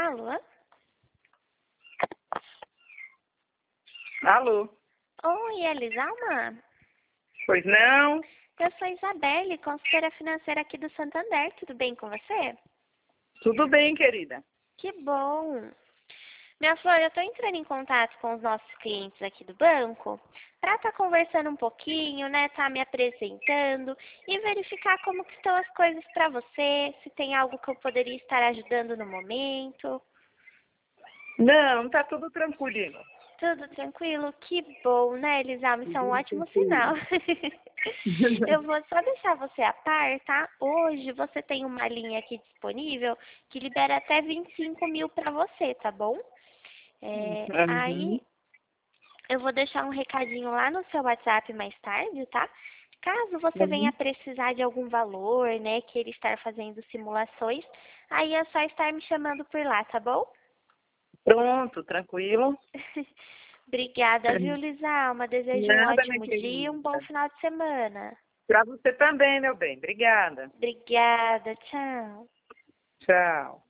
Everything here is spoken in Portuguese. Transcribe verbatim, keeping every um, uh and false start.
Alô? Alô? Oi, Elisalma? Pois não? Eu sou Isabelle, consultora financeira aqui do Santander. Tudo bem com você? Tudo bem, querida. Que bom! Minha flor, eu estou entrando em contato com os nossos clientes aqui do banco para estar conversando um pouquinho, né? Tá me apresentando e verificar como que estão as coisas para você, se tem algo que eu poderia estar ajudando no momento. Não, tá tudo tranquilo. Tudo tranquilo? Que bom, né, Elisalma? Isso é um Tudo ótimo tranquilo. sinal. Eu vou só deixar você a par, tá? Hoje você tem uma linha aqui disponível que libera até vinte e cinco mil para você, tá bom? É, aí Uhum. eu vou deixar um recadinho lá no seu WhatsApp mais tarde, tá? Caso você venha Uhum. precisar de algum valor, né, que ele estar fazendo simulações, aí é só estar me chamando por lá, tá bom? Pronto, tranquilo. Obrigada, viu, Lisalma? Desejo um Nada, minha ótimo dia e um bom querida. final de semana. Pra você também, meu bem. Obrigada. Obrigada, tchau. Tchau.